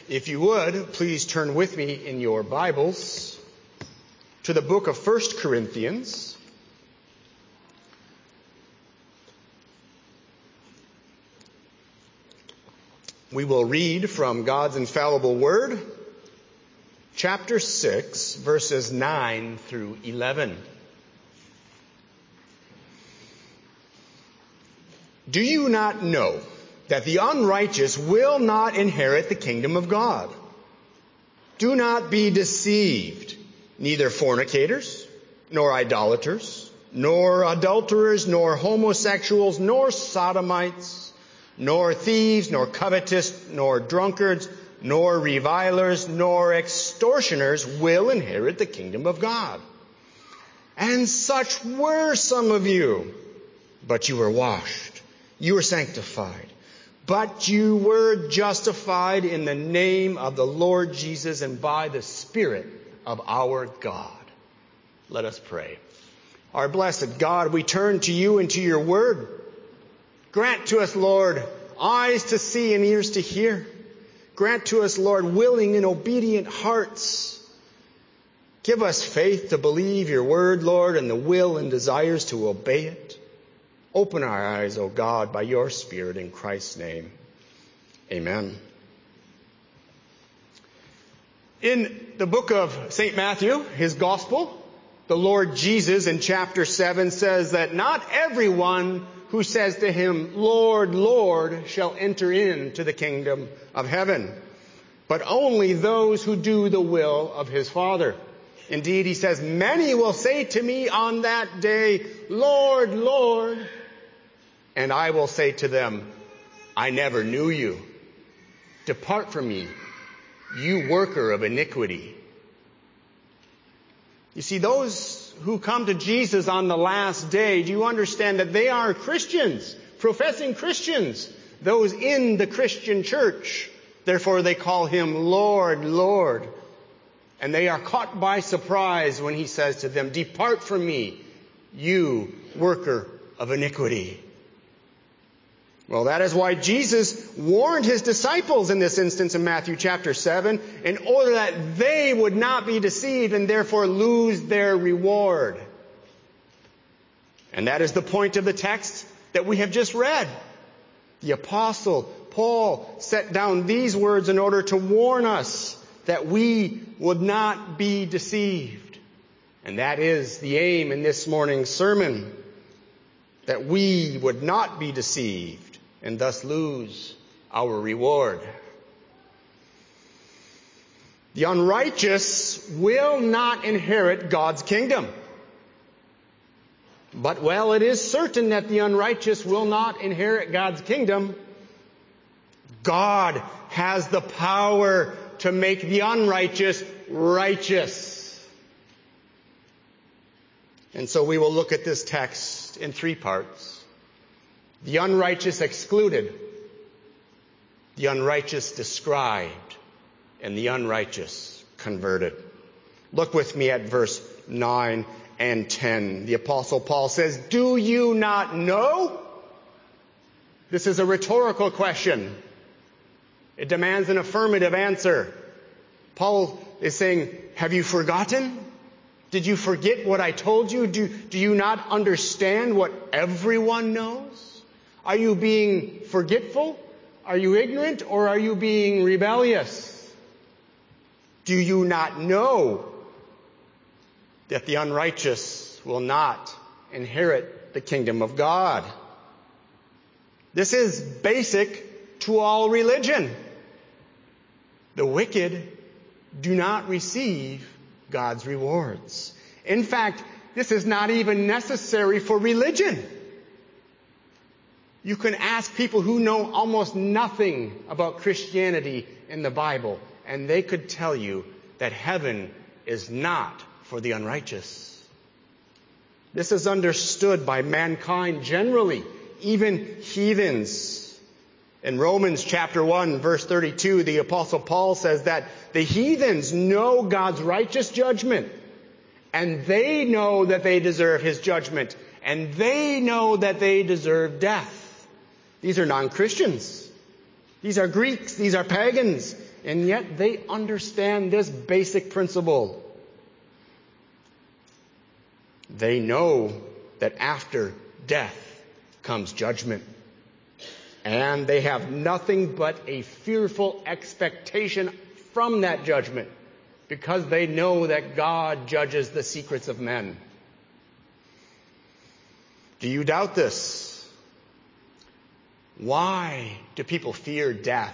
If you would, please turn with me in your Bibles to the book of 1 Corinthians. We will read from God's infallible word, chapter 6, verses 9 through 11. Do you not know that the unrighteous will not inherit the kingdom of God? Do not be deceived. Neither fornicators, nor idolaters, nor adulterers, nor homosexuals, nor sodomites, nor thieves, nor covetous, nor drunkards, nor revilers, nor extortioners will inherit the kingdom of God. And such were some of you. But you were washed, you were sanctified, but you were justified in the name of the Lord Jesus and by the Spirit of our God. Let us pray. Our blessed God, we turn to you and to your word. Grant to us, Lord, eyes to see and ears to hear. Grant to us, Lord, willing and obedient hearts. Give us faith to believe your word, Lord, and the will and desires to obey it. Open our eyes, O God, by your Spirit in Christ's name. Amen. In the book of St. Matthew, his gospel, the Lord Jesus in chapter 7 says that not everyone who says to him, Lord, Lord, shall enter into the kingdom of heaven, but only those who do the will of his Father. Indeed, he says, many will say to me on that day, Lord, Lord, and I will say to them, I never knew you. Depart from me, you worker of iniquity. You see, those who come to Jesus on the last day, do you understand that they are Christians, professing Christians, those in the Christian church. Therefore they call him Lord, Lord. And they are caught by surprise when he says to them, depart from me, you worker of iniquity. Well, that is why Jesus warned his disciples in this instance in Matthew chapter 7 in order that they would not be deceived and therefore lose their reward. And that is the point of the text that we have just read. The apostle Paul set down these words in order to warn us that we would not be deceived. And that is the aim in this morning's sermon, that we would not be deceived and thus lose our reward. The unrighteous will not inherit God's kingdom. But while it is certain that the unrighteous will not inherit God's kingdom, God has the power to make the unrighteous righteous. And so we will look at this text in three parts. The unrighteous excluded, the unrighteous described, and the unrighteous converted. Look with me at verse 9 and 10. The apostle Paul says, do you not know? This is a rhetorical question. It demands an affirmative answer. Paul is saying, have you forgotten? Did you forget what I told you? Do you not understand what everyone knows? Are you being forgetful? Are you ignorant? Or are you being rebellious? Do you not know that the unrighteous will not inherit the kingdom of God? This is basic to all religion. The wicked do not receive God's rewards. In fact, this is not even necessary for religion. You can ask people who know almost nothing about Christianity in the Bible, and they could tell you that heaven is not for the unrighteous. This is understood by mankind generally, even heathens. In Romans chapter 1, verse 32, the apostle Paul says that the heathens know God's righteous judgment, and they know that they deserve his judgment, and they know that they deserve death. These are non-Christians. These are Greeks, these are pagans, and yet they understand this basic principle. They know that after death comes judgment. And they have nothing but a fearful expectation from that judgment, because they know that God judges the secrets of men. Do you doubt this? Why do people fear death?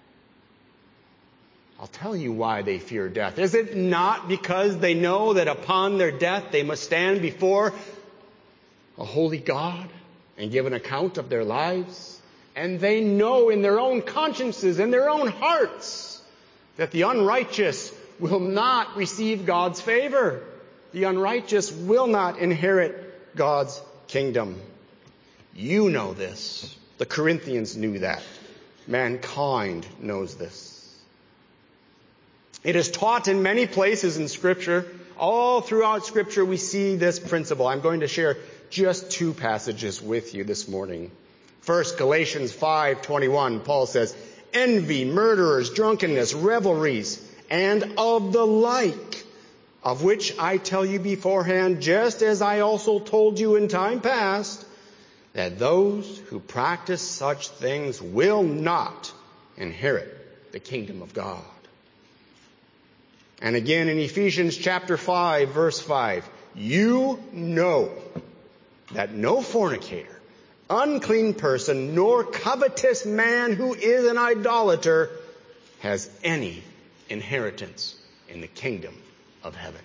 I'll tell you why they fear death. Is it not because they know that upon their death they must stand before a holy God and give an account of their lives? And they know in their own consciences, in their own hearts, that the unrighteous will not receive God's favor. The unrighteous will not inherit God's kingdom. You know this. The Corinthians knew that. Mankind knows this. It is taught in many places in Scripture. All throughout Scripture we see this principle. I'm going to share just two passages with you this morning. First, Galatians 5:21, Paul says, envy, murderers, drunkenness, revelries, and of the like, of which I tell you beforehand, just as I also told you in time past, that those who practice such things will not inherit the kingdom of God. And again in Ephesians chapter 5, verse 5, you know that no fornicator, unclean person, nor covetous man who is an idolater has any inheritance in the kingdom of heaven.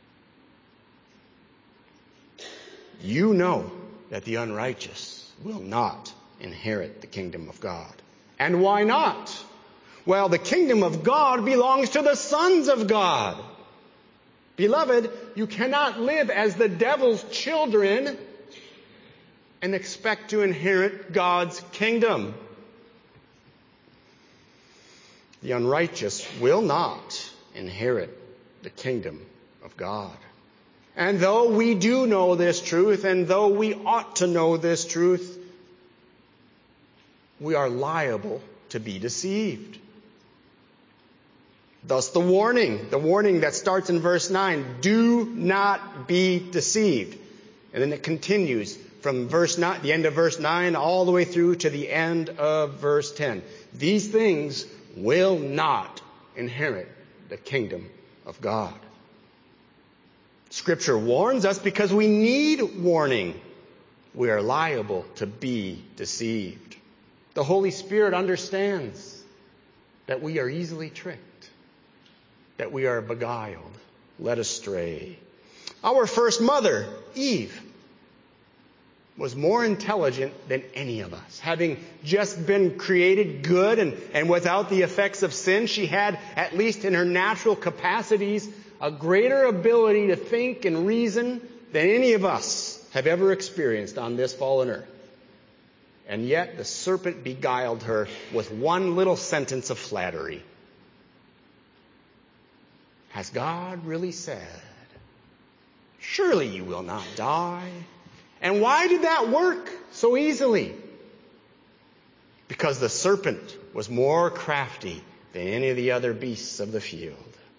You know that the unrighteous will not inherit the kingdom of God. And why not? Well, the kingdom of God belongs to the sons of God. Beloved, you cannot live as the devil's children and expect to inherit God's kingdom. The unrighteous will not inherit the kingdom of God. And though we do know this truth, and though we ought to know this truth, we are liable to be deceived. Thus the warning that starts in verse 9, do not be deceived. And then it continues from the end of verse 9 all the way through to the end of verse 10. These things will not inherit the kingdom of God. Scripture warns us because we need warning. We are liable to be deceived. The Holy Spirit understands that we are easily tricked, that we are beguiled, led astray. Our first mother, Eve, was more intelligent than any of us. Having just been created good and without the effects of sin, she had, at least in her natural capacities, a greater ability to think and reason than any of us have ever experienced on this fallen earth. And yet the serpent beguiled her with one little sentence of flattery. Has God really said, surely you will not die? And why did that work so easily? Because the serpent was more crafty than any of the other beasts of the field.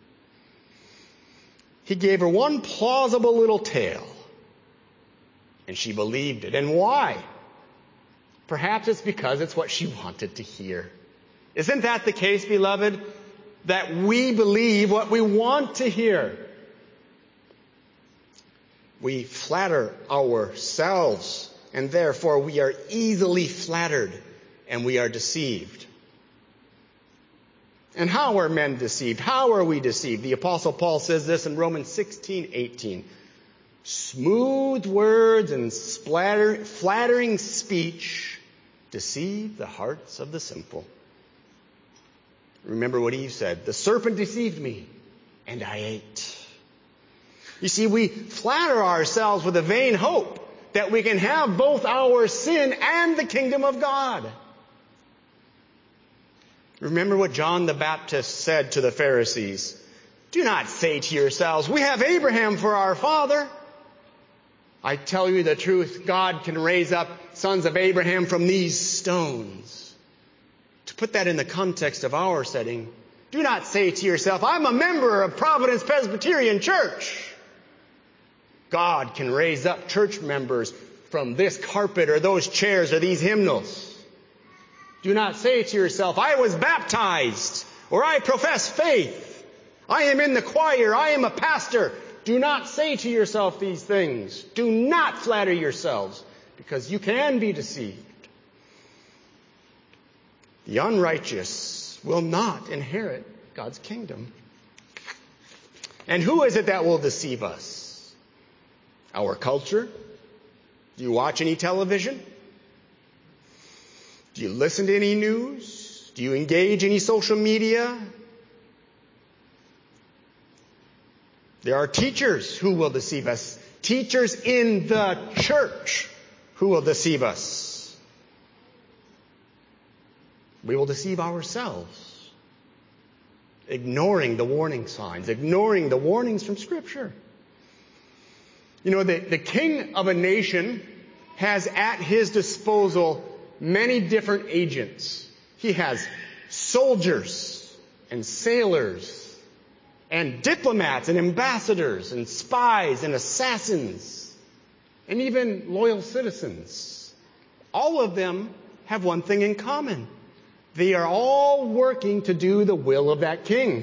He gave her one plausible little tale, and she believed it. And why? Perhaps it's because it's what she wanted to hear. Isn't that the case, beloved? That we believe what we want to hear. We flatter ourselves, and therefore we are easily flattered, and we are deceived. And how are men deceived? How are we deceived? The Apostle Paul says this in Romans 16:18. Smooth words and flattering speech deceive the hearts of the simple. Remember what Eve said. The serpent deceived me, and I ate. You see, we flatter ourselves with a vain hope that we can have both our sin and the kingdom of God. Remember what John the Baptist said to the Pharisees. Do not say to yourselves, we have Abraham for our father. I tell you the truth, God can raise up sons of Abraham from these stones to put that in the context of our setting. Do not say to yourself, I'm a member of Providence Presbyterian Church. God can raise up church members from this carpet or those chairs or these hymnals. Do not say to yourself, I was baptized, or I profess faith. I am in the choir, I am a pastor. Do not say to yourself these things. Do not flatter yourselves, because you can be deceived. The unrighteous will not inherit God's kingdom. And who is it that will deceive us? Our culture? Do you watch any television? Do you listen to any news? Do you engage any social media? There are teachers who will deceive us. Teachers in the church who will deceive us. We will deceive ourselves, ignoring the warning signs, ignoring the warnings from Scripture. You know, the king of a nation has at his disposal many different agents. He has soldiers and sailors and diplomats and ambassadors and spies and assassins and even loyal citizens. All of them have one thing in common. They are all working to do the will of that king.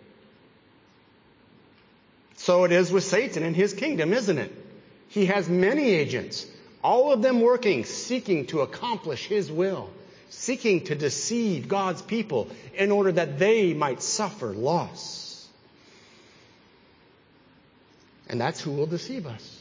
So it is with Satan and his kingdom, isn't it? He has many agents, all of them working, seeking to accomplish his will, seeking to deceive God's people in order that they might suffer loss. And that's who will deceive us.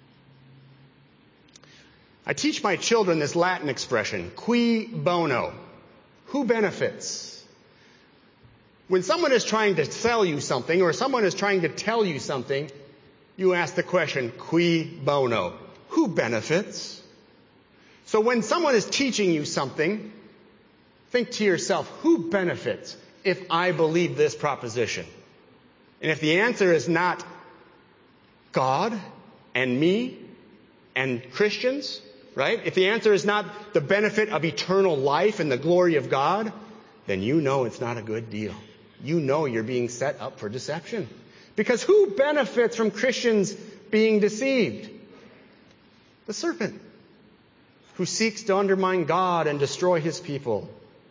I teach my children this Latin expression, cui bono. Who benefits? When someone is trying to sell you something or someone is trying to tell you something, you ask the question, cui bono? Who benefits? So when someone is teaching you something, think to yourself, who benefits if I believe this proposition? And if the answer is not God and me and Christians, right? If the answer is not the benefit of eternal life and the glory of God, then you know it's not a good deal. You know you're being set up for deception. Because who benefits from Christians being deceived? The serpent, who seeks to undermine God and destroy his people.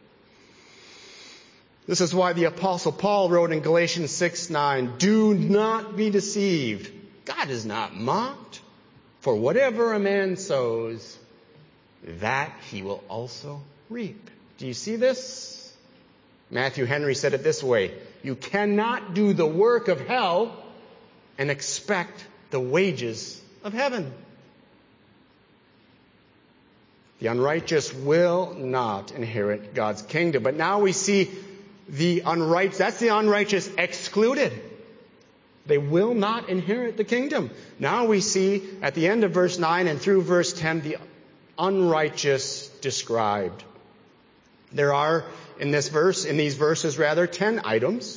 This is why the Apostle Paul wrote in Galatians 6:9, do not be deceived. God is not mocked. For whatever a man sows, that he will also reap. Do you see this? Matthew Henry said it this way, you cannot do the work of hell and expect the wages of heaven. The unrighteous will not inherit God's kingdom. But now we see the unrighteous, that's the unrighteous excluded. They will not inherit the kingdom. Now we see at the end of verse 9 and through verse 10 the unrighteous described. There are in these verses 10 items.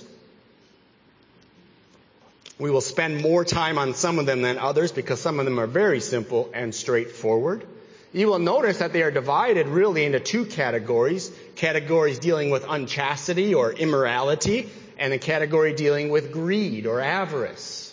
We will spend more time on some of them than others because some of them are very simple and straightforward. You will notice that they are divided really into two categories. Categories dealing with unchastity or immorality, and a category dealing with greed or avarice.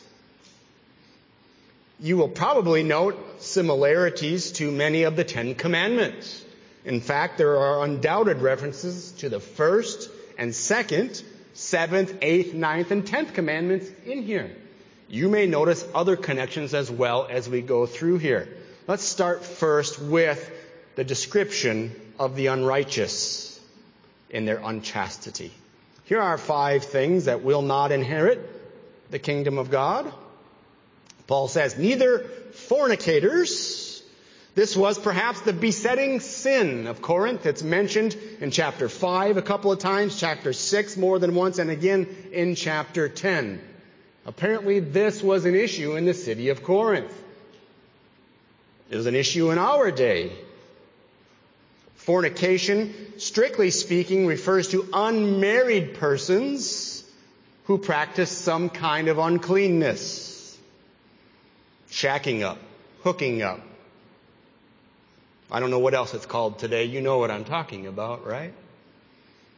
You will probably note similarities to many of the 10 Commandments. In fact, there are undoubted references to the first and second, 7th, 8th, 9th, and 10th commandments in here. You may notice other connections as well as we go through here. Let's start first with the description of the unrighteous in their unchastity. Here are 5 things that will not inherit the kingdom of God. Paul says, neither fornicators. This was perhaps the besetting sin of Corinth. It's mentioned in chapter 5 a couple of times, chapter 6 more than once, and again in chapter 10. Apparently this was an issue in the city of Corinth. It is an issue in our day. Fornication, strictly speaking, refers to unmarried persons who practice some kind of uncleanness. Shacking up, hooking up. I don't know what else it's called today. You know what I'm talking about, right?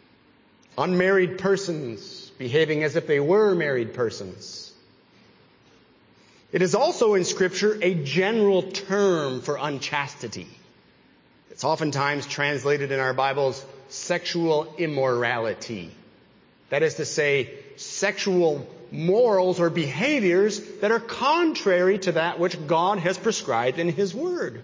unmarried persons behaving as if they were married persons. It is also in Scripture a general term for unchastity. It's oftentimes translated in our Bibles sexual immorality. That is to say, sexual morals or behaviors that are contrary to that which God has prescribed in His Word.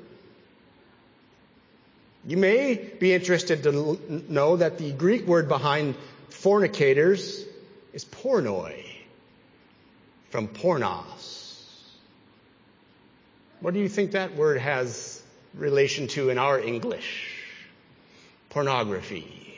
You may be interested to know that the Greek word behind fornicators is pornoi, from pornos. What do you think that word has relation to in our English? Pornography.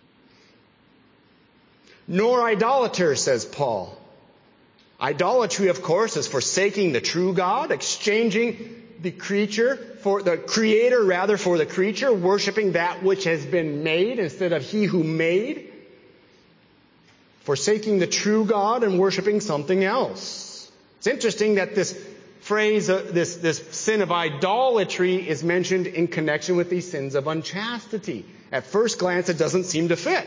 Nor idolaters, says Paul. Idolatry, of course, is forsaking the true God, exchanging the creature for the creator rather for the creature, worshiping that which has been made instead of He who made. Forsaking the true God and worshiping something else. It's interesting that this phrase, this sin of idolatry is mentioned in connection with these sins of unchastity. At first glance, it doesn't seem to fit.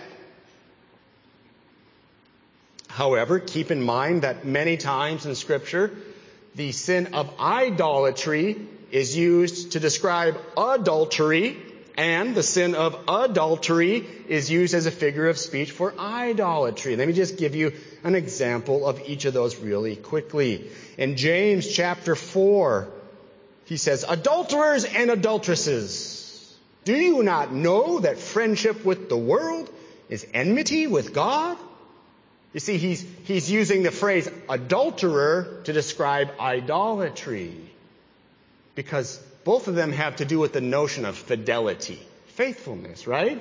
However, keep in mind that many times in Scripture, the sin of idolatry is used to describe adultery, and the sin of adultery is used as a figure of speech for idolatry. Let me just give you an example of each of those really quickly. In James chapter 4, he says, "Adulterers and adulteresses, do you not know that friendship with the world is enmity with God?" You see, he's using the phrase adulterer to describe idolatry, because both of them have to do with the notion of fidelity, faithfulness, right?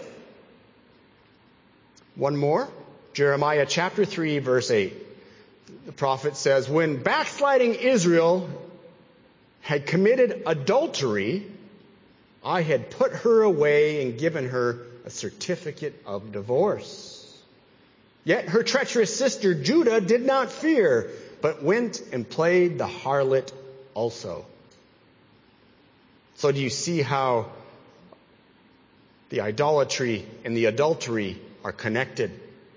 One more, Jeremiah chapter 3, verse 8. The prophet says, "When backsliding Israel had committed adultery, I had put her away and given her a certificate of divorce. Yet her treacherous sister Judah did not fear, but went and played the harlot also." So do you see how the idolatry and the adultery are connected?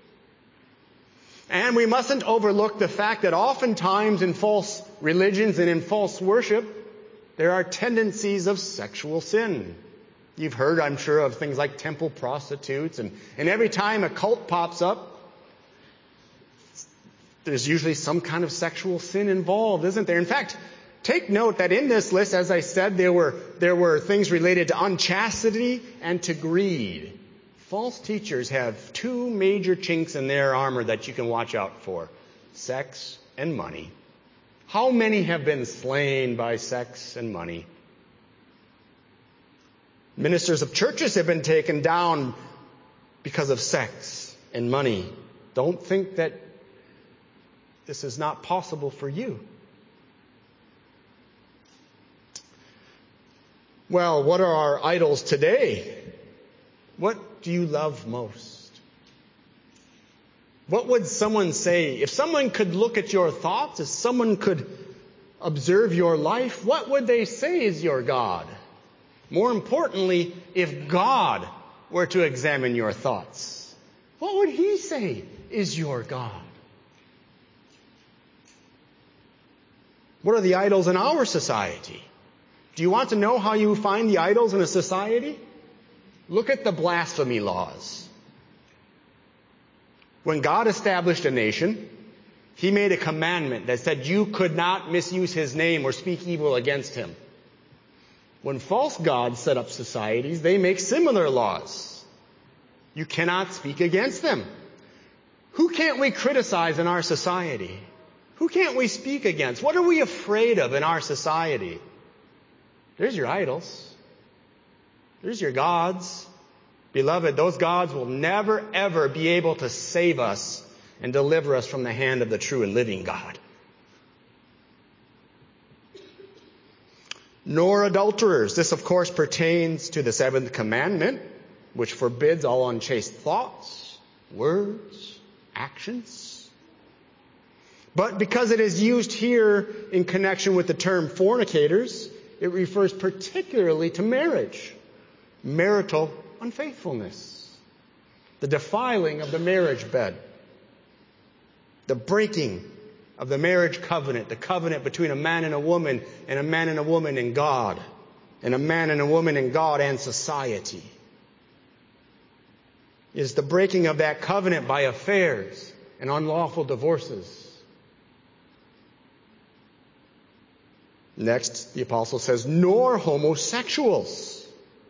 And we mustn't overlook the fact that oftentimes in false religions and in false worship, there are tendencies of sexual sin. You've heard, I'm sure, of things like temple prostitutes, and every time a cult pops up, there's usually some kind of sexual sin involved, isn't there? In fact, take note that in this list, as I said, there were things related to unchastity and to greed. False teachers have two major chinks in their armor that you can watch out for: sex and money. How many have been slain by sex and money? Ministers of churches have been taken down because of sex and money. Don't think that this is not possible for you. Well, what are our idols today? What do you love most? What would someone say? If someone could look at your thoughts, if someone could observe your life, what would they say is your God? More importantly, if God were to examine your thoughts, what would He say is your God? What are the idols in our society? Do you want to know how you find the idols in a society? Look at the blasphemy laws. When God established a nation, He made a commandment that said you could not misuse His name or speak evil against Him. When false gods set up societies, they make similar laws. You cannot speak against them. Who can't we criticize in our society? Who can't we speak against? What are we afraid of in our society? There's your idols. There's your gods. Beloved, those gods will never, ever be able to save us and deliver us from the hand of the true and living God. Nor adulterers. This, of course, pertains to the seventh commandment, which forbids all unchaste thoughts, words, actions. But because it is used here in connection with the term fornicators, it refers particularly to marriage, marital unfaithfulness. the defiling of the marriage bed, the breaking of the marriage covenant, the covenant between a man and a woman, and a man and a woman in God, and a man and a woman in God and society, is the breaking of that covenant by affairs and unlawful divorces. Next, the apostle says, nor homosexuals.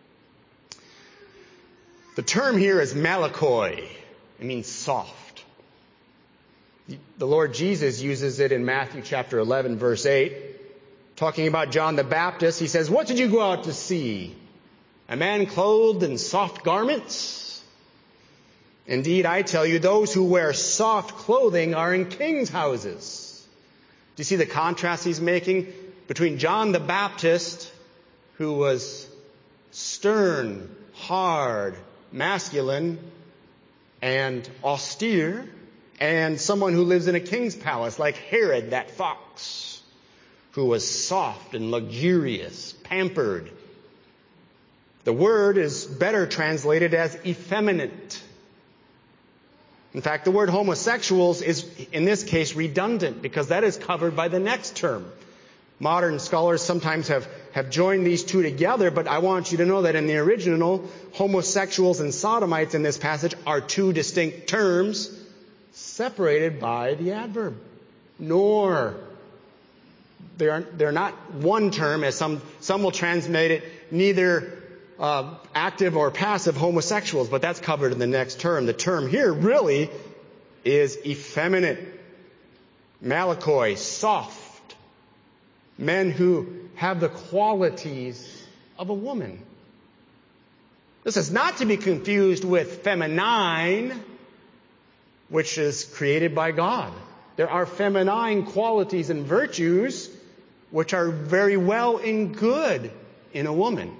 The term here is malakoi. It means soft. The Lord Jesus uses it in Matthew chapter 11, verse 8. Talking about John the Baptist, he says, what did you go out to see? A man clothed in soft garments? Indeed, I tell you, those who wear soft clothing are in kings' houses. Do you see the contrast he's making between John the Baptist, who was stern, hard, masculine, and austere, and someone who lives in a king's palace like Herod, that fox, who was soft and luxurious, pampered? The word is better translated as effeminate. In fact, the word homosexuals is, in this case, redundant because that is covered by the next term. Modern scholars sometimes have joined these two together, but I want you to know that in the original, homosexuals and sodomites in this passage are two distinct terms separated by the adverb. Nor. They're not one term, as some will translate it, neither active or passive homosexuals, but that's covered in the next term. The term here really is effeminate, malakoi, soft. Men who have the qualities of a woman. This is not to be confused with feminine, which is created by God. There are feminine qualities and virtues which are very well and good in a woman.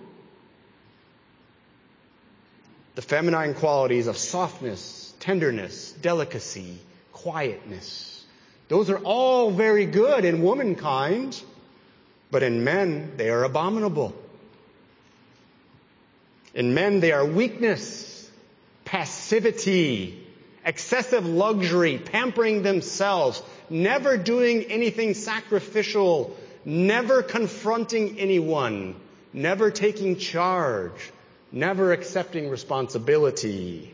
The feminine qualities of softness, tenderness, delicacy, quietness. Those are all very good in womankind. But in men, they are abominable. In men, they are weakness, passivity, excessive luxury, pampering themselves, never doing anything sacrificial, never confronting anyone, never taking charge, never accepting responsibility.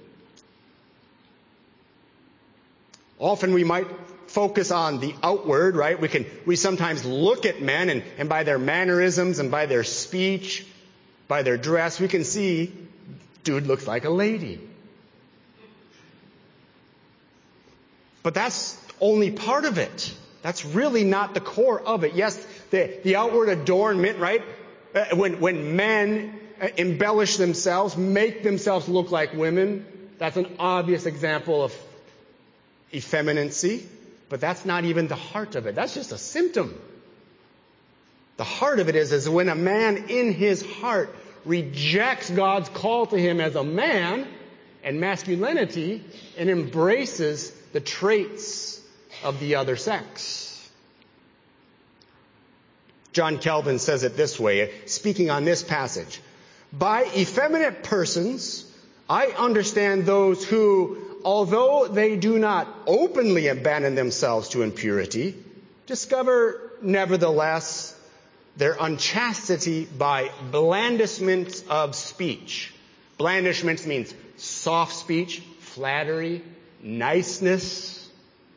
Often we might focus on the outward, right? We sometimes look at men and by their mannerisms and by their speech, by their dress, we can see dude looks like a lady. But that's only part of it. That's really not the core of it. Yes, the outward adornment, right? When men embellish themselves, make themselves look like women, that's an obvious example of effeminacy. But that's not even the heart of it. That's just a symptom. The heart of it is when a man in his heart rejects God's call to him as a man and masculinity and embraces the traits of the other sex. John Calvin says it this way, speaking on this passage. By effeminate persons, I understand those who, although they do not openly abandon themselves to impurity, discover nevertheless their unchastity by blandishments of speech. Blandishments means soft speech, flattery, niceness.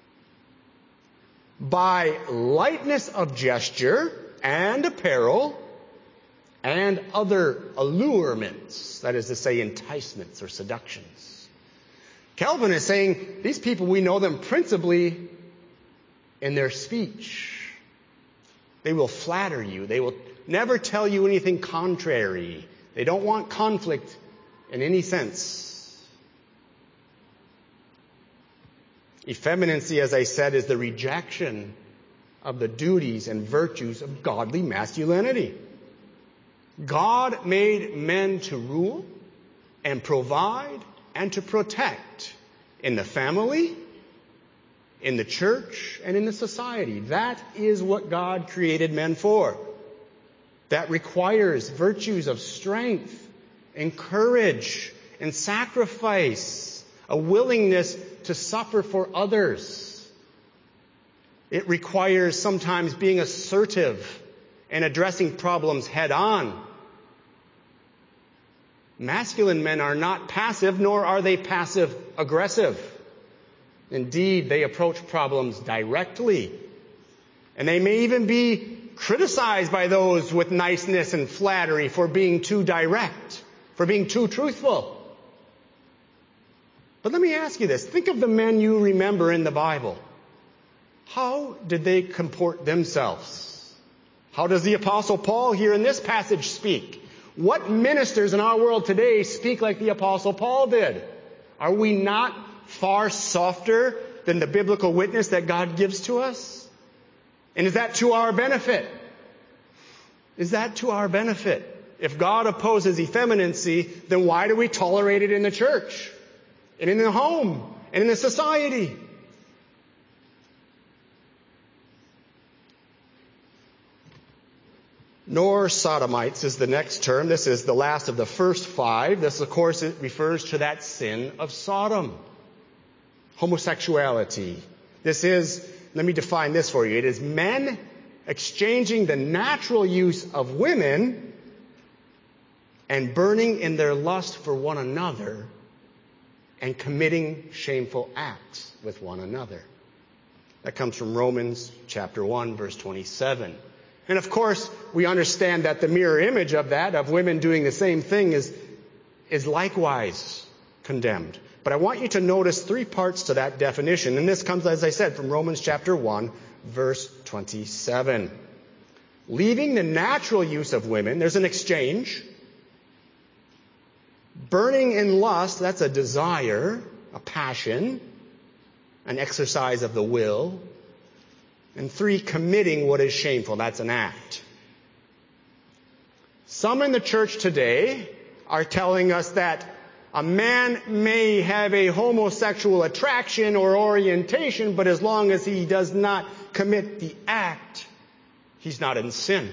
By lightness of gesture and apparel and other allurements, that is to say enticements or seductions. Calvin is saying these people, we know them principally in their speech. They will flatter you. They will never tell you anything contrary. They don't want conflict in any sense. Effeminacy, as I said, is the rejection of the duties and virtues of godly masculinity. God made men to rule and provide and to protect in the family, in the church, and in the society. That is what God created men for. That requires virtues of strength and courage and sacrifice a willingness to suffer for others. It requires sometimes being assertive and addressing problems head on. Masculine men are not passive, nor are they passive aggressive. Indeed, they approach problems directly. And they may even be criticized by those with niceness and flattery for being too direct, for being too truthful. But let me ask you this. Think of the men you remember in the Bible. How did they comport themselves? How does the Apostle Paul here in this passage speak? What ministers in our world today speak like the Apostle Paul did? Are we not far softer than the biblical witness that God gives to us? And is that to our benefit? Is that to our benefit? If God opposes effeminacy, then why do we tolerate it in the church and in the home and in the society? Nor sodomites is the next term. This is the last of the first five. This, of course, it refers to that sin of Sodom. Homosexuality. This is, let me define this for you. It is men exchanging the natural use of women and burning in their lust for one another and committing shameful acts with one another. That comes from Romans chapter 1, verse 27. And of course, we understand that the mirror image of that, of women doing the same thing, is likewise condemned. But I want you to notice three parts to that definition. And this comes, as I said, from Romans chapter 1, verse 27. Leaving the natural use of women, there's an exchange. Burning in lust, that's a desire, a passion, an exercise of the will. And 3, committing what is shameful. That's an act. Some in the church today are telling us that a man may have a homosexual attraction or orientation, but as long as he does not commit the act, he's not in sin.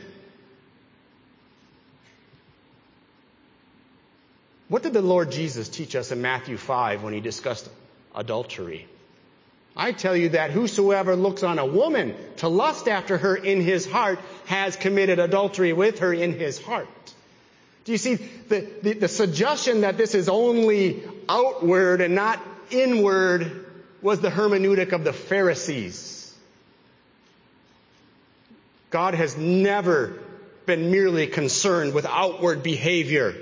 What did the Lord Jesus teach us in Matthew 5 when he discussed adultery? I tell you that whosoever looks on a woman to lust after her in his heart has committed adultery with her in his heart. Do you see the suggestion that this is only outward and not inward was the hermeneutic of the Pharisees. God has never been merely concerned with outward behavior.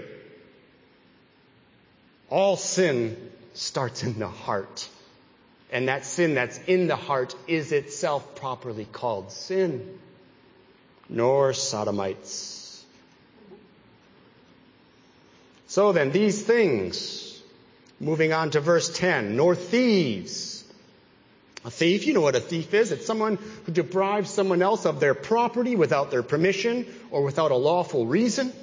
All sin starts in the heart. And that sin that's in the heart is itself properly called sin. Nor sodomites. So then, these things, moving on to verse 10, nor thieves. A thief, you know what a thief is. It's someone who deprives someone else of their property without their permission or without a lawful reason.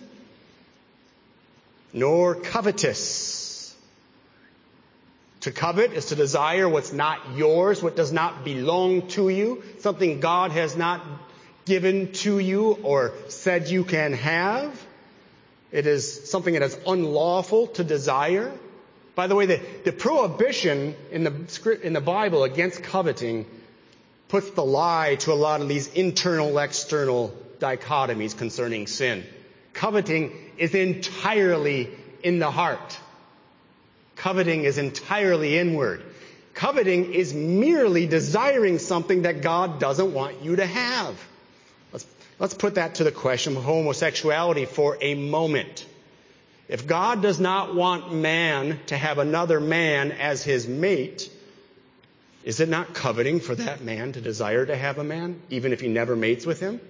Nor covetous. To covet is to desire what's not yours, what does not belong to you, something God has not given to you or said you can have. It is something that is unlawful to desire. By the way, the prohibition in the Bible against coveting puts the lie to a lot of these internal-external dichotomies concerning sin. Coveting is entirely in the heart. Coveting is entirely inward. Coveting is merely desiring something that God doesn't want you to have. Let's put that to the question of homosexuality for a moment. If God does not want man to have another man as his mate, is it not coveting for that man to desire to have a man, even if he never mates with him?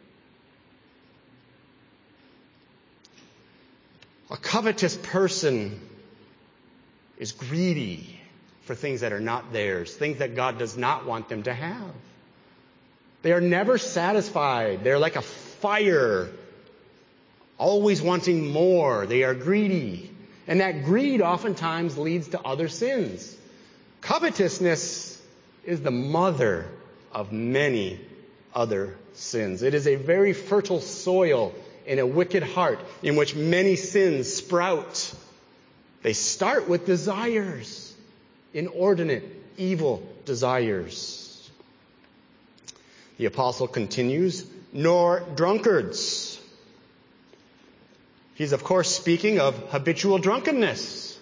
A covetous person is greedy for things that are not theirs, things that God does not want them to have. They are never satisfied. They're like a fire, always wanting more. They are greedy. And that greed oftentimes leads to other sins. Covetousness is the mother of many other sins. It is a very fertile soil in a wicked heart in which many sins sprout. They start with desires. inordinate, evil desires. The apostle continues, nor drunkards. He's, of course, speaking of habitual drunkenness,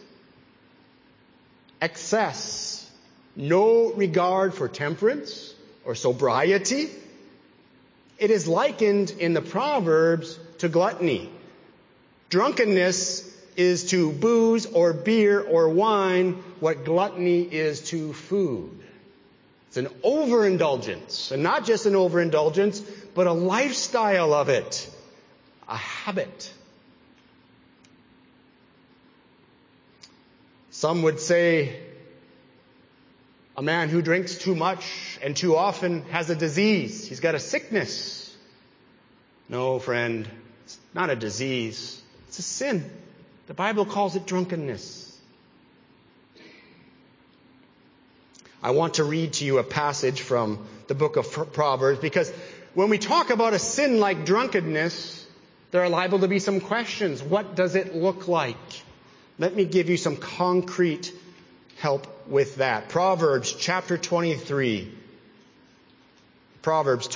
excess, no regard for temperance or sobriety. It is likened in the Proverbs to gluttony. Drunkenness is to booze or beer or wine what gluttony is to food. It's an overindulgence, and not just an overindulgence, but a lifestyle of it, a habit. Some would say a man who drinks too much and too often has a disease. He's got a sickness. No, friend, it's not a disease. It's a sin. The Bible calls it drunkenness. I want to read to you a passage from the book of Proverbs, because when we talk about a sin like drunkenness, there are liable to be some questions. What does it look like? Let me give you some concrete help with that. Proverbs chapter 23. Proverbs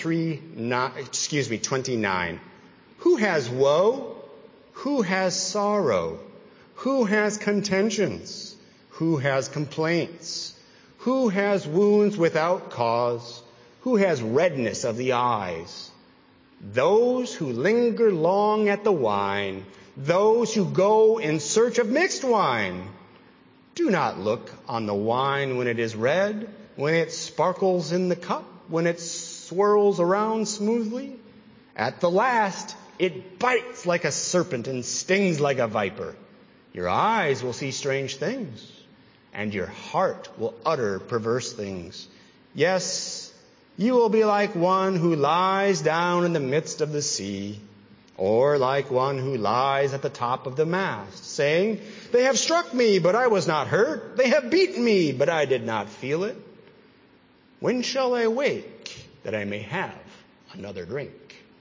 29. Who has woe? Who has sorrow? Who has contentions? Who has complaints? Who has wounds without cause? Who has redness of the eyes? Those who linger long at the wine, those who go in search of mixed wine. Do not look on the wine when it is red, when it sparkles in the cup, when it swirls around smoothly. At the last, it bites like a serpent and stings like a viper. Your eyes will see strange things, and your heart will utter perverse things. Yes, you will be like one who lies down in the midst of the sea, or like one who lies at the top of the mast, saying, they have struck me, but I was not hurt. They have beaten me, but I did not feel it. When shall I wake that I may have another drink?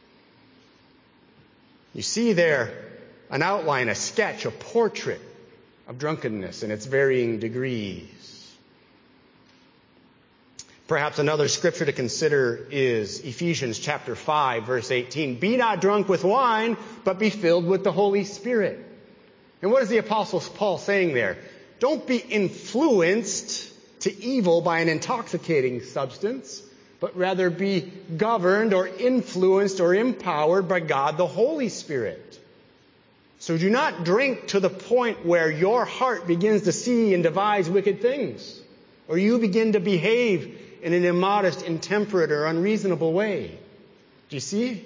You see there an outline, a sketch, a portrait of drunkenness in its varying degrees. Perhaps another scripture to consider is Ephesians chapter 5, verse 18. Be not drunk with wine, but be filled with the Holy Spirit. And what is the Apostle Paul saying there? Don't be influenced to evil by an intoxicating substance, but rather be governed or influenced or empowered by God the Holy Spirit. So do not drink to the point where your heart begins to see and devise wicked things, or you begin to behave in an immodest, intemperate, or unreasonable way. Do you see?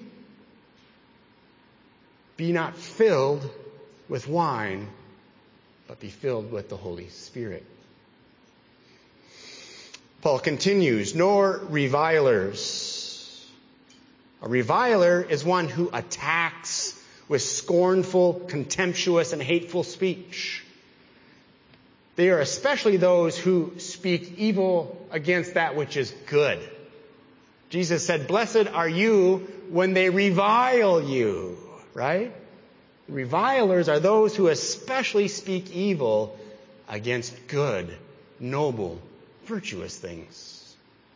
Be not filled with wine, but be filled with the Holy Spirit. Paul continues, nor revilers. A reviler is one who attacks with scornful, contemptuous, and hateful speech. They are especially those who speak evil against that which is good. Jesus said, blessed are you when they revile you, right? Revilers are those who especially speak evil against good, noble, virtuous things.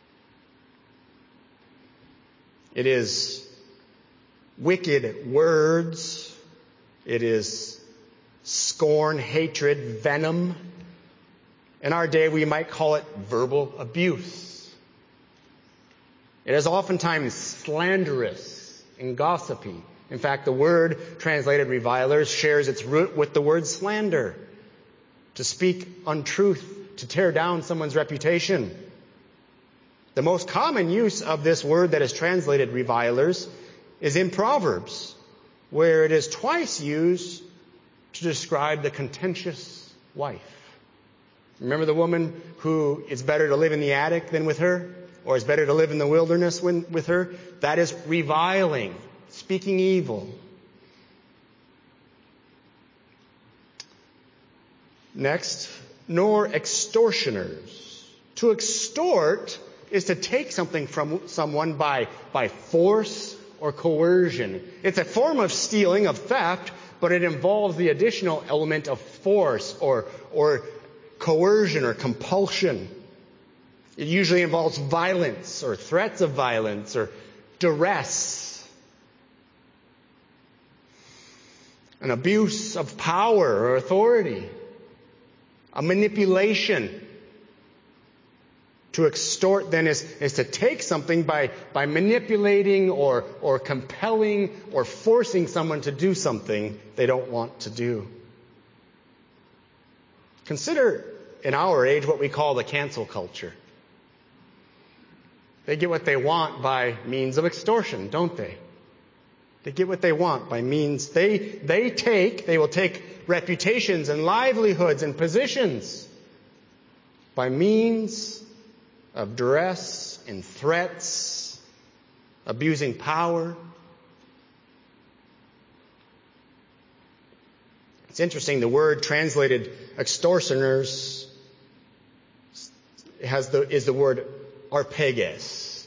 It is wicked words. It is scorn, hatred, venom. In our day, we might call it verbal abuse. It is oftentimes slanderous and gossipy. In fact, the word translated revilers shares its root with the word slander. To speak untruth, to tear down someone's reputation. The most common use of this word that is translated revilers is in Proverbs, where it is twice used to describe the contentious wife. Remember the woman who it's better to live in the attic than with her? Or it's better to live in the wilderness with her? That is reviling, speaking evil. Next, nor extortioners. To extort is to take something from someone by force or coercion. It's a form of stealing, of theft, but it involves the additional element of force or coercion or compulsion. It usually involves violence or threats of violence or duress. An abuse of power or authority. A manipulation. To extort then is to take something by manipulating or compelling or forcing someone to do something they don't want to do. Consider in our age what we call the cancel culture. They get what they want by means of extortion, don't they? They get what they want by means. They will take reputations and livelihoods and positions by means of duress and threats, abusing power. It's interesting, the word translated extortioners is the word harpages.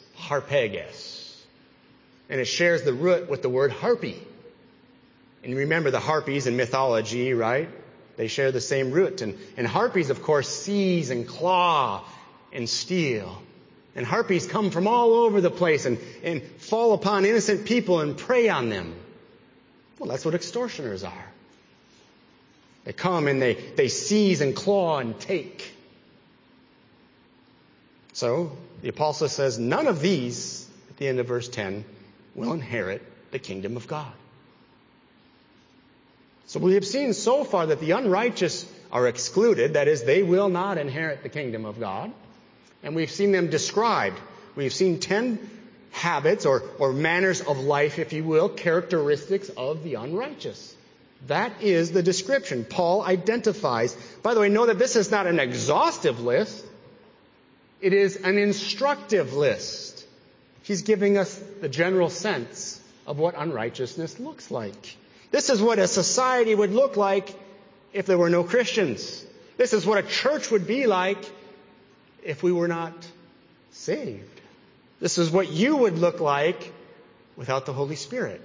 And it shares the root with the word harpy. And you remember the harpies in mythology, right? They share the same root. And harpies, of course, seize and claw and steal. And harpies come from all over the place and fall upon innocent people and prey on them. Well, that's what extortioners are. They come and they seize and claw and take. So the apostle says, none of these, at the end of verse 10, will inherit the kingdom of God. So we have seen so far that the unrighteous are excluded. That is, they will not inherit the kingdom of God. And we've seen them described. We've seen 10 habits or manners of life, if you will, characteristics of the unrighteous. That is the description. Paul identifies. By the way, know that this is not an exhaustive list. It is an instructive list. He's giving us the general sense of what unrighteousness looks like. This is what a society would look like if there were no Christians. This is what a church would be like if we were not saved. This is what you would look like without the Holy Spirit.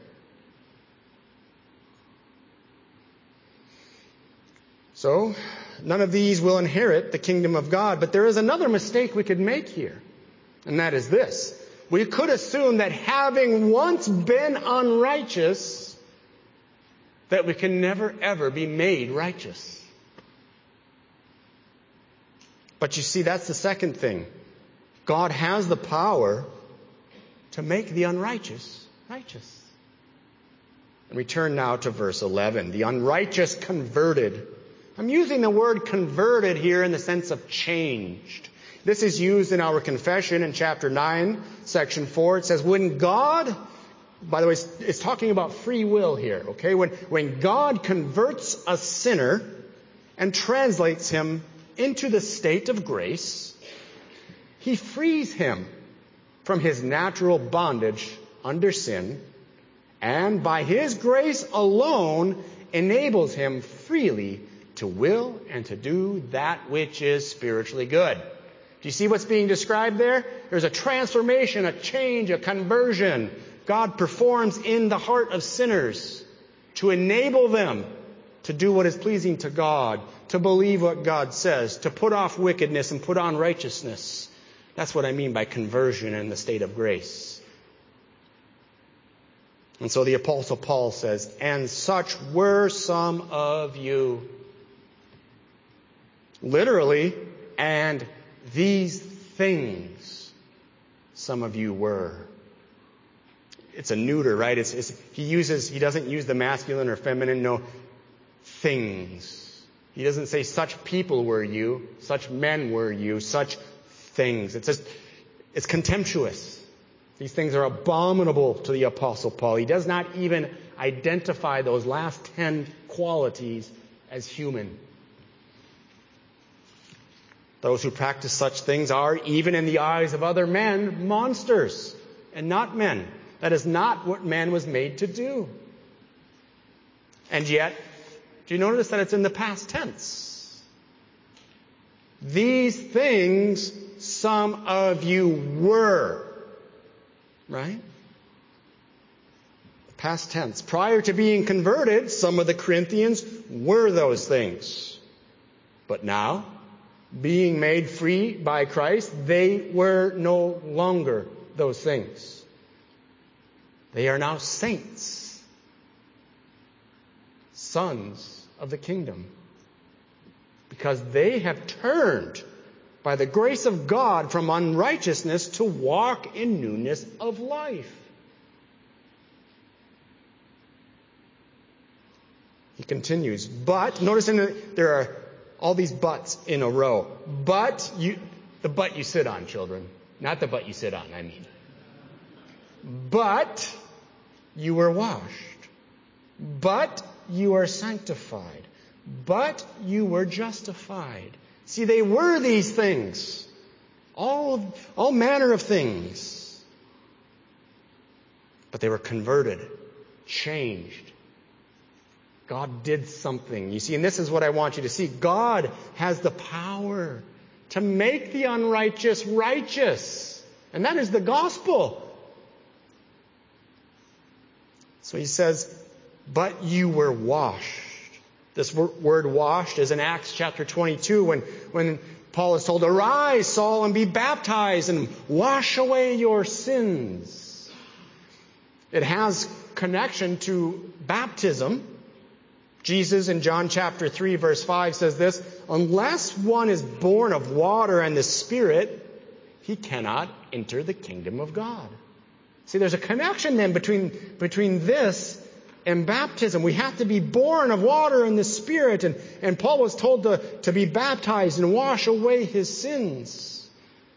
So, none of these will inherit the kingdom of God. But there is another mistake we could make here. And that is this. We could assume that having once been unrighteous, that we can never ever be made righteous. But you see, that's the second thing. God has the power to make the unrighteous righteous. And we turn now to verse 11. The unrighteous converted. I'm using the word converted here in the sense of changed. This is used in our confession in chapter 9, section 4. It says, when God, by the way, it's talking about free will here, okay? When God converts a sinner and translates him into the state of grace, he frees him from his natural bondage under sin, and by his grace alone enables him freely to will and to do that which is spiritually good. Do you see what's being described there? There's a transformation, a change, a conversion. God performs in the heart of sinners to enable them to do what is pleasing to God, to believe what God says, to put off wickedness and put on righteousness. That's what I mean by conversion in the state of grace. And so the Apostle Paul says, and such were some of you. Literally, and these things some of you were. It's a neuter, right? He doesn't use the masculine or feminine, no, things. He doesn't say such people were you, such men were you, such things. It's contemptuous. These things are abominable to the Apostle Paul. He does not even identify those last 10 qualities as human. Those who practice such things are, even in the eyes of other men, monsters and not men. That is not what man was made to do. And yet, do you notice that it's in the past tense? These things some of you were. Right? Past tense. Prior to being converted, some of the Corinthians were those things. But now, being made free by Christ, they were no longer those things. They are now saints, sons of the kingdom, because they have turned by the grace of God from unrighteousness to walk in newness of life. He continues, but, notice there are all these buts in a row. But the butt you sit on, children. Not the butt you sit on, I mean. But you were washed. But you are sanctified. But you were justified. See, they were these things. All manner of things. But they were converted, changed. God did something. You see, and this is what I want you to see. God has the power to make the unrighteous righteous. And that is the gospel. So he says, but you were washed. This word washed is in Acts chapter 22 when Paul is told, arise, Saul, and be baptized and wash away your sins. It has connection to baptism. Jesus in John chapter 3 verse 5 says this, unless one is born of water and the Spirit, he cannot enter the kingdom of God. See, there's a connection then between this and baptism. We have to be born of water and the Spirit. And Paul was told to be baptized and wash away his sins.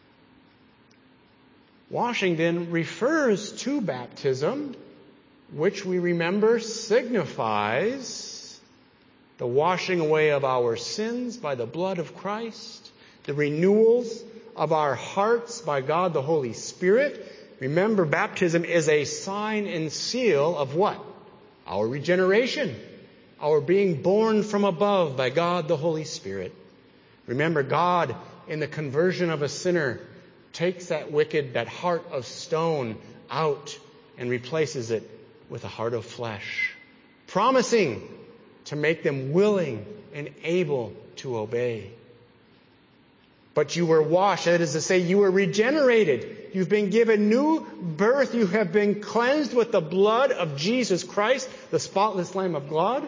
Washing then refers to baptism, which we remember signifies the washing away of our sins by the blood of Christ, the renewals of our hearts by God the Holy Spirit. Remember, baptism is a sign and seal of what? Our regeneration, our being born from above by God the Holy Spirit. Remember, God, in the conversion of a sinner, takes that heart of stone out and replaces it with a heart of flesh, promising to make them willing and able to obey. But you were washed, that is to say, you were regenerated. You've been given new birth. You have been cleansed with the blood of Jesus Christ, the spotless Lamb of God.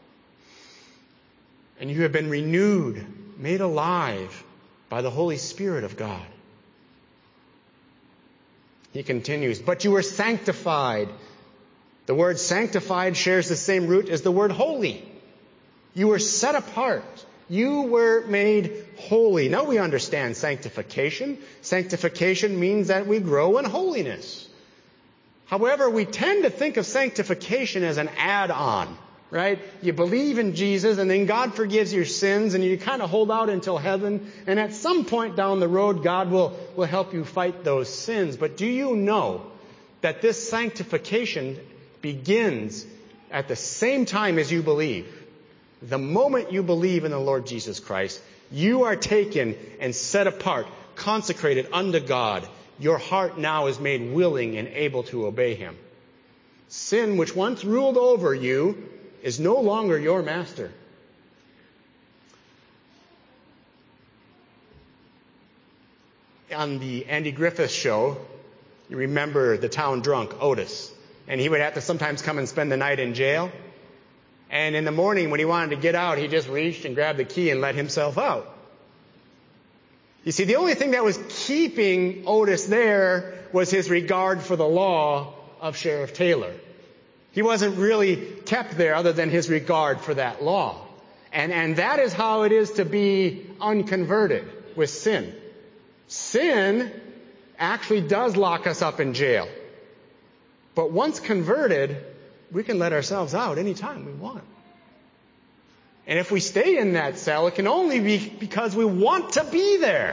And you have been renewed, made alive by the Holy Spirit of God. He continues, but you were sanctified. The word sanctified shares the same root as the word holy. You were set apart. You were made holy. Now we understand sanctification. Sanctification means that we grow in holiness. However, we tend to think of sanctification as an add-on, right? You believe in Jesus and then God forgives your sins and you kind of hold out until heaven. And at some point down the road, God will help you fight those sins. But do you know that this sanctification begins at the same time as you believe? The moment you believe in the Lord Jesus Christ, you are taken and set apart, consecrated unto God. Your heart now is made willing and able to obey Him. Sin, which once ruled over you, is no longer your master. On the Andy Griffith show, you remember the town drunk, Otis. And he would have to sometimes come and spend the night in jail. And in the morning when he wanted to get out, he just reached and grabbed the key and let himself out. You see, the only thing that was keeping Otis there was his regard for the law of Sheriff Taylor. He wasn't really kept there other than his regard for that law. And that is how it is to be unconverted with sin. Sin actually does lock us up in jail. But once converted, we can let ourselves out anytime we want. And if we stay in that cell, it can only be because we want to be there.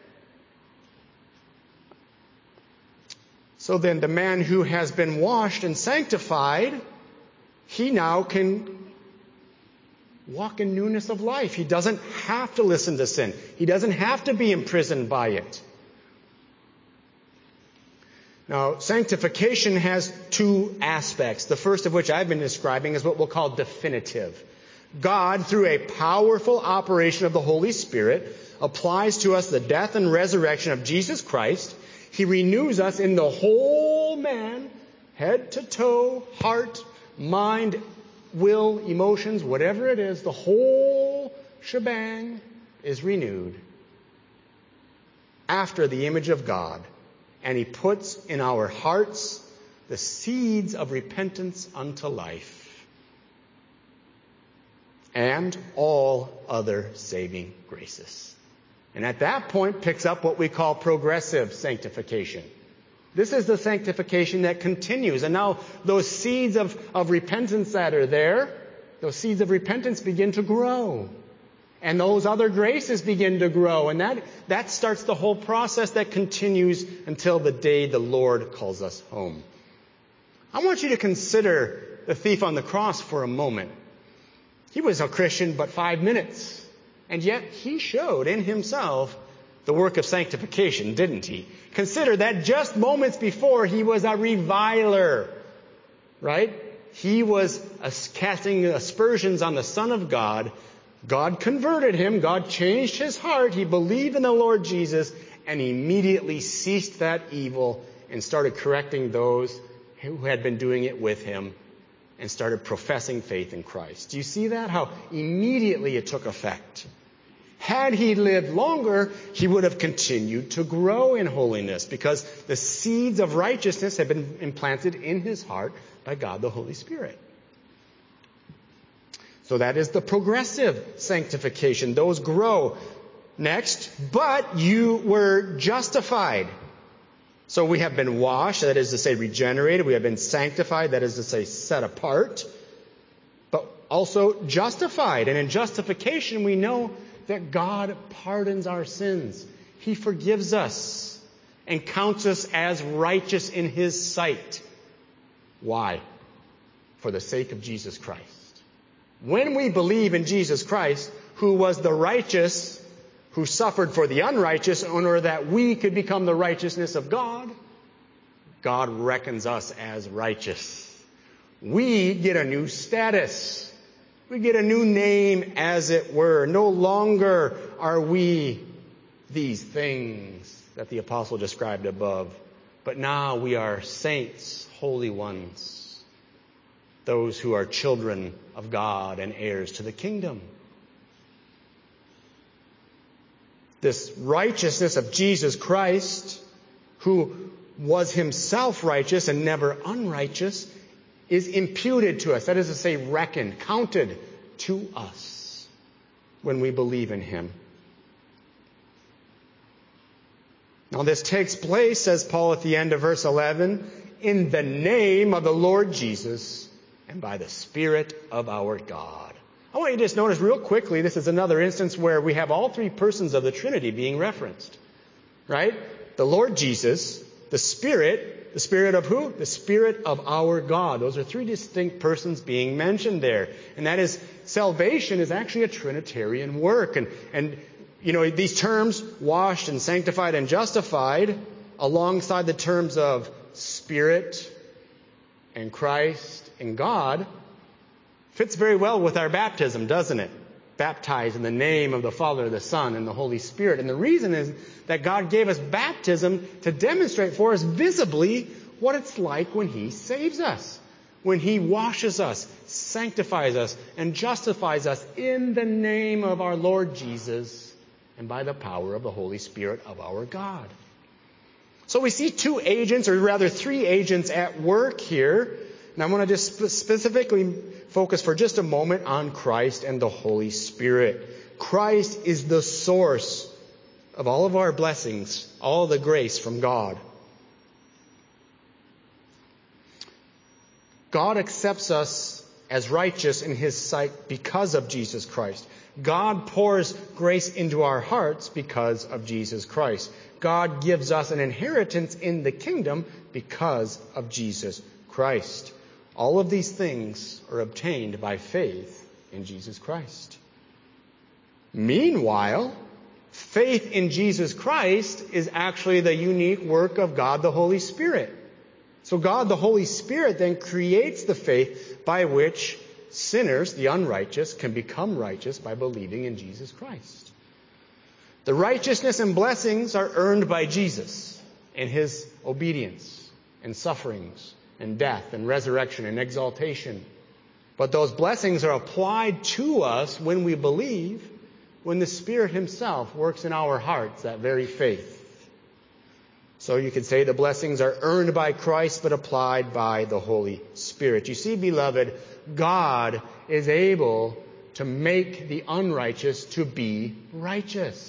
So then the man who has been washed and sanctified, he now can walk in newness of life. He doesn't have to listen to sin. He doesn't have to be imprisoned by it. Now, sanctification has two aspects. The first of which I've been describing is what we'll call definitive. God, through a powerful operation of the Holy Spirit, applies to us the death and resurrection of Jesus Christ. He renews us in the whole man, head to toe, heart, mind, will, emotions, whatever it is, the whole shebang is renewed after the image of God. And He puts in our hearts the seeds of repentance unto life and all other saving graces. And at that point picks up what we call progressive sanctification. This is the sanctification that continues. And now those seeds of repentance that are there, those seeds of repentance begin to grow. And those other graces begin to grow. And that starts the whole process that continues until the day the Lord calls us home. I want you to consider the thief on the cross for a moment. He was a Christian but 5 minutes. And yet he showed in himself the work of sanctification, didn't he? Consider that just moments before he was a reviler, right? He was casting aspersions on the Son of God. God converted him. God changed his heart. He believed in the Lord Jesus and immediately ceased that evil and started correcting those who had been doing it with him and started professing faith in Christ. Do you see that? How immediately it took effect. Had he lived longer, he would have continued to grow in holiness because the seeds of righteousness had been implanted in his heart by God the Holy Spirit. So that is the progressive sanctification. Those grow. Next, but you were justified. So we have been washed, that is to say regenerated. We have been sanctified, that is to say set apart. But also justified. And in justification we know that God pardons our sins. He forgives us and counts us as righteous in His sight. Why? For the sake of Jesus Christ. When we believe in Jesus Christ, who was the righteous, who suffered for the unrighteous in order that we could become the righteousness of God, God reckons us as righteous. We get a new status. We get a new name, as it were. No longer are we these things that the apostle described above, but now we are saints, holy ones, those who are children of God and heirs to the kingdom. This righteousness of Jesus Christ, who was himself righteous and never unrighteous, is imputed to us. That is to say, reckoned, counted to us when we believe in him. Now this takes place, says Paul at the end of verse 11, in the name of the Lord Jesus and by the Spirit of our God. I want you to just notice real quickly, this is another instance where we have all three persons of the Trinity being referenced. Right? The Lord Jesus, the Spirit of who? The Spirit of our God. Those are three distinct persons being mentioned there. And that is, salvation is actually a Trinitarian work. And you know, these terms, washed and sanctified and justified, alongside the terms of Spirit and Christ and God, fits very well with our baptism, doesn't it? Baptized in the name of the Father, the Son, and the Holy Spirit. And the reason is that God gave us baptism to demonstrate for us visibly what it's like when He saves us. When He washes us, sanctifies us, and justifies us in the name of our Lord Jesus and by the power of the Holy Spirit of our God. So we see two agents, or rather three agents at work here. And I want to just specifically focus for just a moment on Christ and the Holy Spirit. Christ is the source of all of our blessings, all the grace from God. God accepts us as righteous in His sight because of Jesus Christ. God pours grace into our hearts because of Jesus Christ. God gives us an inheritance in the kingdom because of Jesus Christ. All of these things are obtained by faith in Jesus Christ. Meanwhile, faith in Jesus Christ is actually the unique work of God the Holy Spirit. So God the Holy Spirit then creates the faith by which sinners, the unrighteous, can become righteous by believing in Jesus Christ. The righteousness and blessings are earned by Jesus in his obedience and sufferings and death and resurrection and exaltation. But those blessings are applied to us when we believe, when the Spirit himself works in our hearts, that very faith. So you could say the blessings are earned by Christ but applied by the Holy Spirit. You see, beloved, God is able to make the unrighteous to be righteous.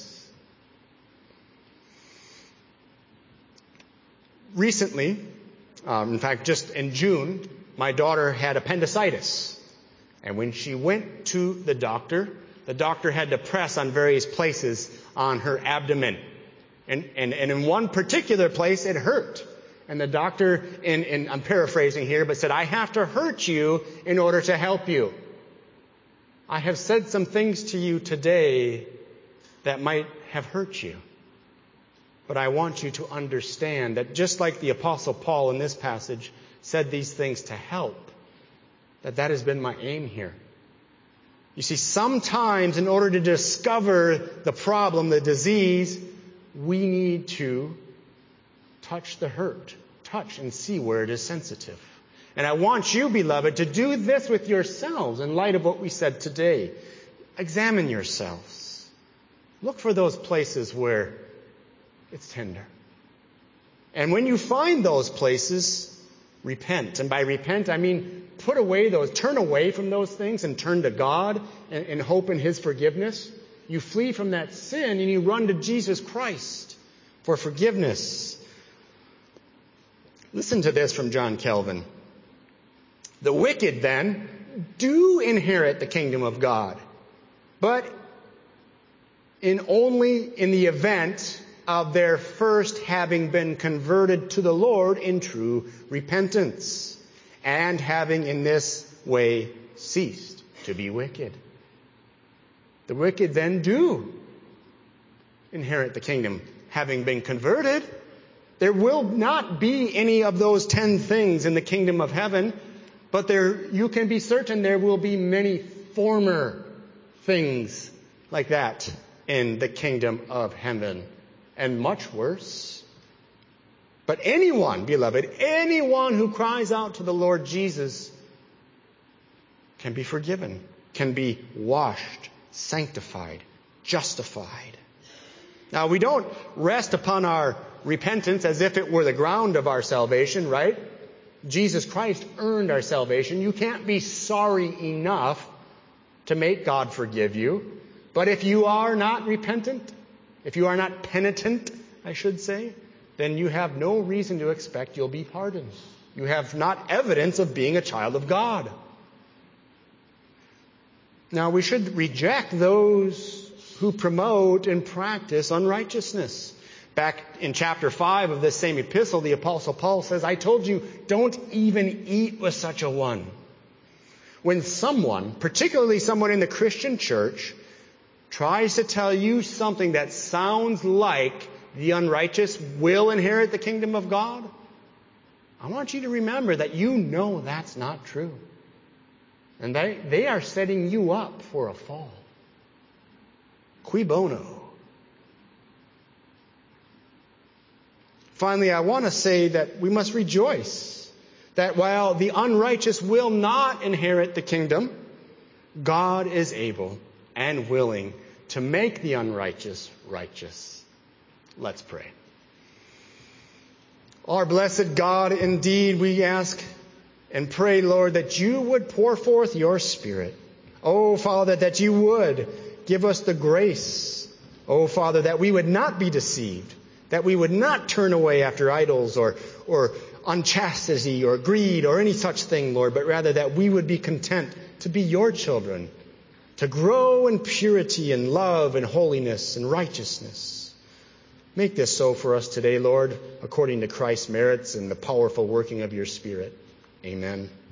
Recently, in fact, just in June, my daughter had appendicitis. And when she went to the doctor had to press on various places on her abdomen. And in one particular place, it hurt. And the doctor, I'm paraphrasing here, but said, "I have to hurt you in order to help you. I have said some things to you today that might have hurt you. But I want you to understand that just like the Apostle Paul in this passage said these things to help, that has been my aim here." You see, sometimes in order to discover the problem, the disease, we need to touch the hurt, touch and see where it is sensitive. And I want you, beloved, to do this with yourselves in light of what we said today. Examine yourselves. Look for those places where it's tender. And when you find those places, repent. And by repent, I mean turn away from those things and turn to God and hope in his forgiveness. You flee from that sin and you run to Jesus Christ for forgiveness. Listen to this from John Calvin. "The wicked, then, do inherit the kingdom of God, but only in the event of their first having been converted to the Lord in true repentance, and having in this way ceased to be wicked." The wicked then do inherit the kingdom, having been converted. There will not be any of those 10 things in the kingdom of heaven, but you can be certain there will be many former things like that in the kingdom of heaven, and much worse. But anyone, beloved, anyone who cries out to the Lord Jesus can be forgiven, can be washed, sanctified, justified. Now, we don't rest upon our repentance as if it were the ground of our salvation, right? Jesus Christ earned our salvation. You can't be sorry enough to make God forgive you. But if you are not repentant, if you are not penitent, I should say, then you have no reason to expect you'll be pardoned. You have not evidence of being a child of God. Now, we should reject those who promote and practice unrighteousness. Back in chapter 5 of this same epistle, the Apostle Paul says, "I told you, don't even eat with such a one." When someone, particularly someone in the Christian church, tries to tell you something that sounds like the unrighteous will inherit the kingdom of God, I want you to remember that you know that's not true. And they are setting you up for a fall. Cui bono? Finally, I want to say that we must rejoice that while the unrighteous will not inherit the kingdom, God is able and willing to make the unrighteous righteous. Let's pray. Our blessed God, indeed, we ask and pray, Lord, that you would pour forth your Spirit. Oh, Father, that you would give us the grace. Oh, Father, that we would not be deceived, that we would not turn away after idols or unchastity or greed or any such thing, Lord, but rather that we would be content to be your children, to grow in purity and love and holiness and righteousness. Make this so for us today, Lord, according to Christ's merits and the powerful working of your Spirit. Amen.